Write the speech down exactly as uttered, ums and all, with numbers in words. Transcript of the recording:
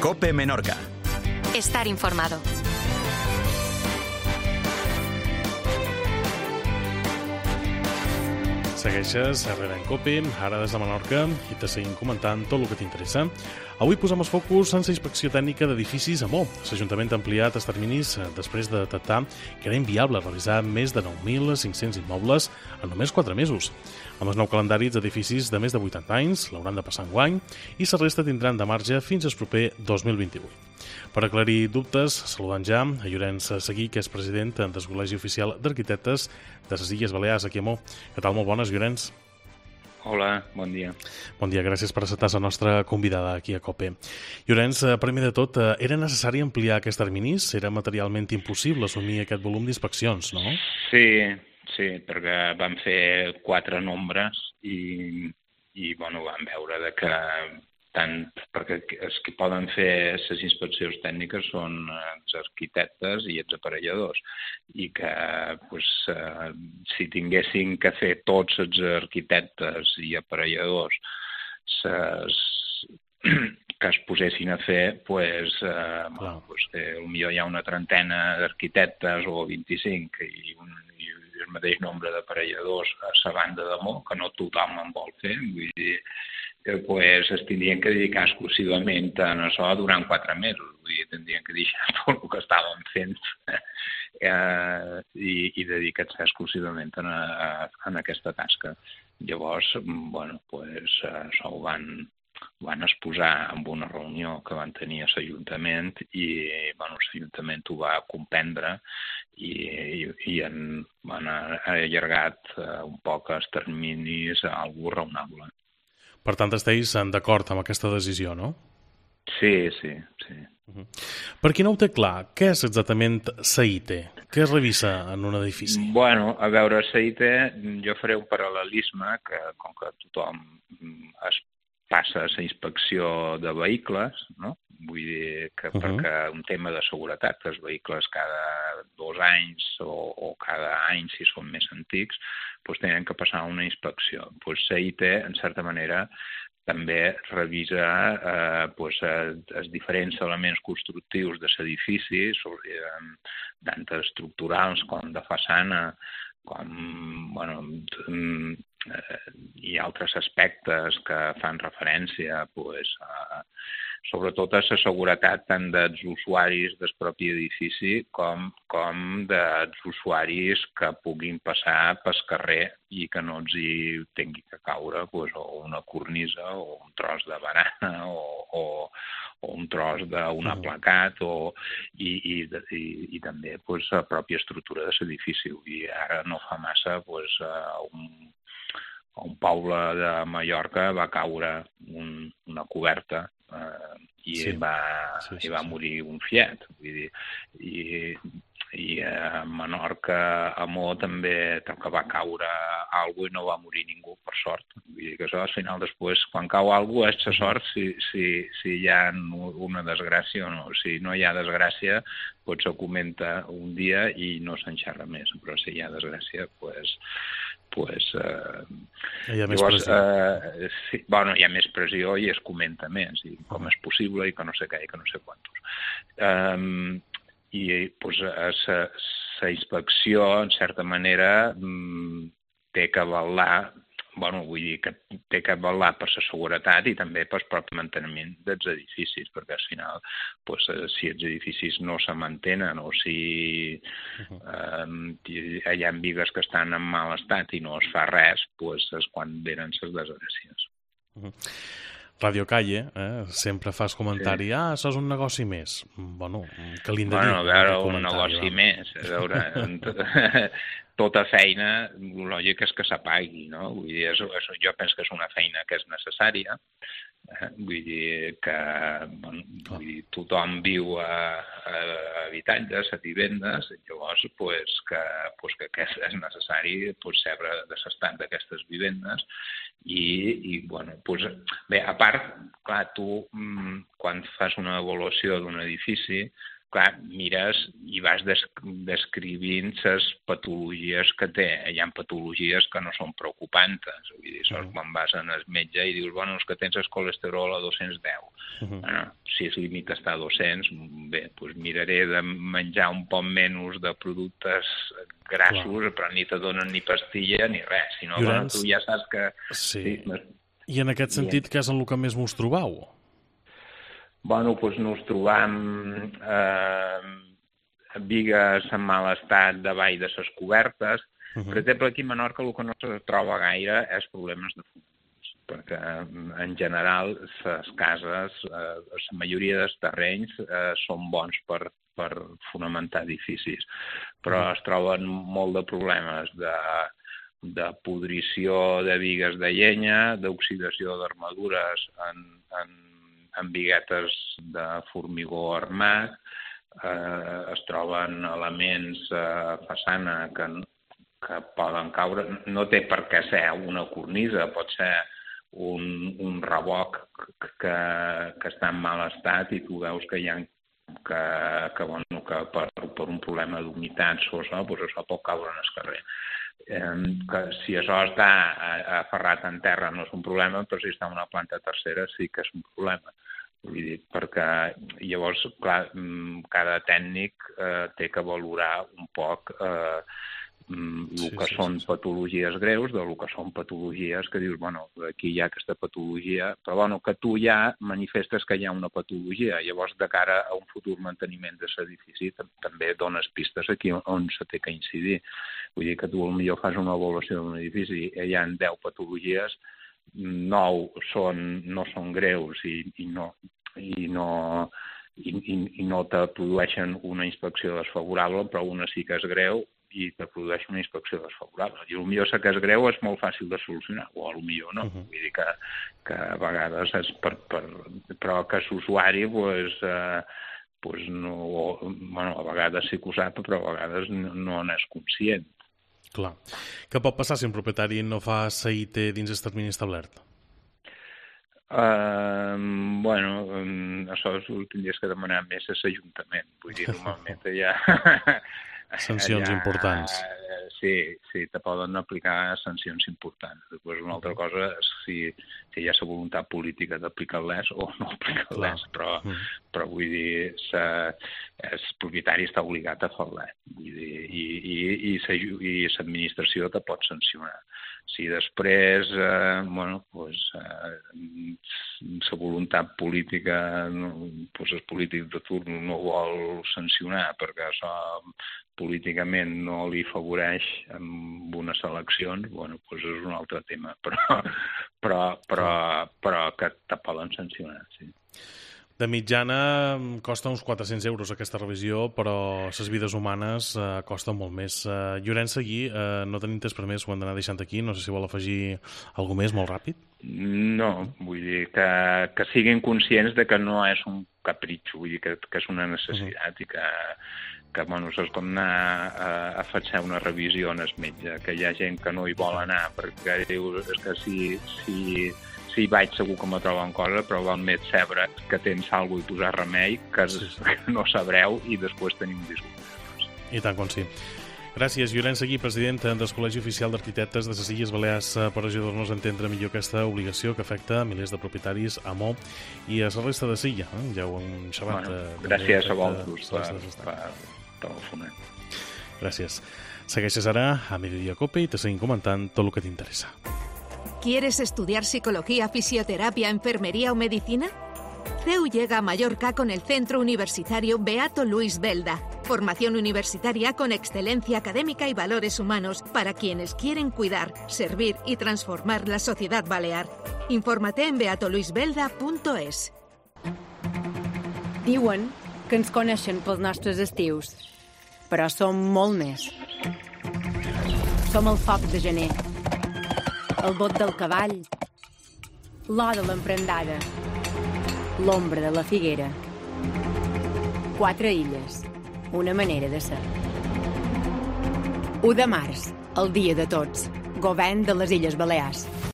COPE Menorca. Estar informado. Segueixes darrere en COPE, ara des de Menorca, i te seguim comentant tot el que t'interessa. Avui posem el focus en la inspecció tècnica d'edificis a Mo. L'Ajuntament ha ampliat els terminis després de detectar que era inviable revisar més de nou mil cinc-cents immobles en només quatre mesos. Amb el nou calendari, els edificis de més de vuitanta anys l'hauran de passar enguany i la resta tindran de marge fins al proper dos mil vint-i-vuit. Per aclarir dubtes, saludant ja a Llorenç Seguí, que és president del Col·legi Oficial d'Arquitectes de les Illes Balears, aquí a Mo. Què tal? Molt bones, Llorenç. Hola, bon dia. Bon dia, gràcies per acceptar la nostra convidada aquí a COPE. Llorenç, primer de tot, era necessari ampliar aquests terminis? Era materialment impossible assumir aquest volum d'inspeccions, no? Sí, sí, perquè vam fer quatre nombres i, i bueno, vam veure de que tant perquè els que poden fer les inspeccions tècniques són els arquitectes i els aparelladors i que pues, eh, si tinguessin que fer tots els arquitectes i aparelladors ses, que es posessin a fer, pues, eh, bueno, pues, que potser hi ha una trentena d'arquitectes o vint-i-cinc i, un, i el mateix nombre d'aparelladors a la banda de Mo, que no tothom en vol fer, vull dir, que pues, es tindrien que dedicar exclusivament a això durant quatre mesos. Vull dir, tindrien que deixar tot el que estàvem fent eh, i, i dedicar-se exclusivament a, a, a aquesta tasca. Llavors, bueno, pues, això ho van, van exposar en una reunió que van tenir a l'Ajuntament i bueno, l'Ajuntament ho va comprendre i, i, i han, han allargat un poc els terminis a algú raonable. Per tant, esteu d'acord amb aquesta decisió, no? Sí, sí, sí. Uh-huh. Per qui no ho té clar, què és exactament la I T? Què es revisa en un edifici? Bueno, a veure, la I T, jo faré un paral·lelisme que, com que tothom es passa a la inspecció de vehicles, no? Vull dir que uh-huh. perquè un tema de seguretat, els vehicles cada dos anys o, o cada any, si són més antics, doncs tenen que passar una inspecció. Doncs la I T, en certa manera, també revisa eh, doncs, els diferents elements constructius de l'edifici, tant estructurals com de façana, com bueno, hi ha altres aspectes que fan referència doncs, a, sobretot a la seguretat tant dels usuaris del propi edifici com, com dels usuaris que puguin passar pel carrer i que no els hi tingui que caure doncs, o una cornisa o un tros de barana o, o, o un tros d'un aplacat o, i, i, i, i també doncs, la pròpia estructura de l'edifici. I ara no fa massa doncs, un, a un poble de Mallorca va caure un, una coberta eh, i, sí. va, sí, sí, i va sí. morir un fiet. Vull dir, i, i a Menorca, a Mo, també que va caure alguna i no va morir ningú, per sort. Vull dir que això, al final, després, quan cau alguna és la sort si, si, si hi ha una desgràcia o no. Si no hi ha desgràcia, pot se comenta un dia i no s'enxerra més, però si hi ha desgràcia, doncs... Pues, eh, hi ha més llavors, pressió. Eh, sí, bueno, hi ha més pressió i es comenta més, i com és possible i que no sé què i que no sé quantos. Um, I pues, la inspecció, en certa manera, um, té que avalar, bueno, vull dir que té que avalar per la seguretat i també pel propi manteniment dels edificis, perquè al final, pues, si els edificis no se mantenen o si uh-huh. eh, hi ha vigues que estan en mal estat i no es fa res, pues, és quan venen les desgràcies. Uh-huh. Radio Calle, eh, sempre fas comentari, sí. ah, això és un negoci més. Bueno, que li hem de dir? Bueno, a veure, un negoci va. més, a veure... Tota feina, el lògic és que s'apagui, no? Vull dir, és, és, jo penso que és una feina que és necessària, eh? Vull dir que bueno, vull dir, tothom viu a, a habitatges, a vivendes, llavors pues, que, pues, que aquest és necessari pues, saber de l'estat d'aquestes vivendes i, i bueno, pues, bé, a part, clar, tu quan fas una avaluació d'un edifici, clar, mires i vas descrivint les patologies que té. Hi ha patologies que no són preocupants. Vull dir, sols quan vas al metge i dius, bueno, és que tens el colesterol a dos-cents deu. Uh-huh. Bueno, si es limita a estar a dos-cents, bé, doncs miraré de menjar un poc menys de productes grassos, clar, però ni te donen ni pastilla ni res. Si no, bueno, tu ja saps que... Sí. sí I en aquest sentit, què és el que més mos trobau? Bueno, doncs nos trobam eh, bigues en mal estat davall de les cobertes. Uh-huh. Per exemple, aquí a Menorca el que no se troba gaire és problemes de fonaments, perquè en general les cases, eh, la majoria dels terrenys eh, són bons per, per fonamentar edificis, però uh-huh. es troben molt de problemes de, de podrició de bigues de llenya, d'oxidació d'armadures en, en en biguetes de formigó armat, eh, es troben elements a eh, façana que, que poden caure. No té per què ser una cornisa, pot ser un, un revoc que, que està en mal estat i tu veus que hi ha que, que, bueno, que per, per un problema d'humitat o això, doncs això pot caure en el carrer. Eh, que si això està aferrat en terra no és un problema, però si està en una planta tercera sí que és un problema. Vull dir, perquè llavors, clar, cada tècnic eh, té que valorar un poc eh, el sí, que sí, són sí. patologies greus del que són patologies que dius, bueno, aquí hi ha aquesta patologia, però bueno, que tu ja manifestes que hi ha una patologia. Llavors, de cara a un futur manteniment de l'edifici, també dones pistes aquí on se té que incidir. Vull dir que tu potser fas una avaluació d'un edifici i hi ha deu patologies, nou són, no són greus i, i, no, i, no, i, i no te produeixen una inspecció desfavorable, però una sí que és greu i te produeix una inspecció desfavorable. I potser la que és greu és molt fàcil de solucionar, o potser no. Uh-huh. Vull dir que, que a vegades és per... per però que l'usuari, pues, eh, pues no, bueno, a vegades sí que ho sap, però a vegades no, no n'és conscient. Clar. Què pot passar si un propietari no fa la I T dins el termini establert? Uh, bueno, um, això ho tindries que demanar més a l'Ajuntament. Vull dir, normalment hi ha... sancions ha, importants. Sí, sí, te poden aplicar sancions importants. Després una altra cosa és si, si hi ha la voluntat política d'aplicar-les o no aplicar-les, però, mm. però vull dir, sa, el propietari està obligat a fer-les. Vull dir, i, i, i l'administració te pot sancionar. Si després, eh, bueno, pues, eh, la voluntat política, pues, el polític de turno no vol sancionar perquè això políticament no li afavoreix amb unes eleccions, bueno, pues és un altre tema, però, però, però, però que te poden sancionar, sí. De mitjana costa uns quatre-cents euros aquesta revisió, però les vides humanes eh, costen molt més. Eh, Llorenç Seguí, eh, no tenim temps per més, ho hem d'anar deixant aquí. No sé si vol afegir alguna més molt ràpid. No, vull dir que, que siguin conscients de que no és un capritxo, vull dir que, que és una necessitat uh-huh. i que, que bueno, és com anar a, a fer una revisió en el metge, que hi ha gent que no hi vol anar, perquè dius és que si... si Si hi vaig segur que me troben cosa, però val més saber que tens alguna cosa i posar remei, que, sí, sí. que no sabreu i després tenim disgustos. I tant com sí. Gràcies, Llorenç Seguí, president del Col·legi Oficial d'Arquitectes de les Illes Balears, per ajudar-nos a entendre millor aquesta obligació que afecta milers de propietaris a Mo i a la resta de Silla. Eh? Ja ho hem xavat. Bueno, eh, gràcies a vosaltres per, per telefonar. Gràcies. Segueixes ara a Mediodía Cope i te seguim comentant tot el que t'interessa. ¿Quieres estudiar psicología, fisioterapia, enfermería o medicina? C E U llega a Mallorca con el Centro Universitario Beato Luis Belda. Formación universitaria con excelencia académica y valores humanos para quienes quieren cuidar, servir y transformar la sociedad balear. Infórmate en beato luis belda punto es. Diuen que ens coneixen pels nostres estius, però som molt més. Som el foc de gener, el bot del cavall, l'or de l'emprendada, l'ombra de la figuera. Quatre illes, una manera de ser. u de març, el dia de tots, govern de les Illes Balears.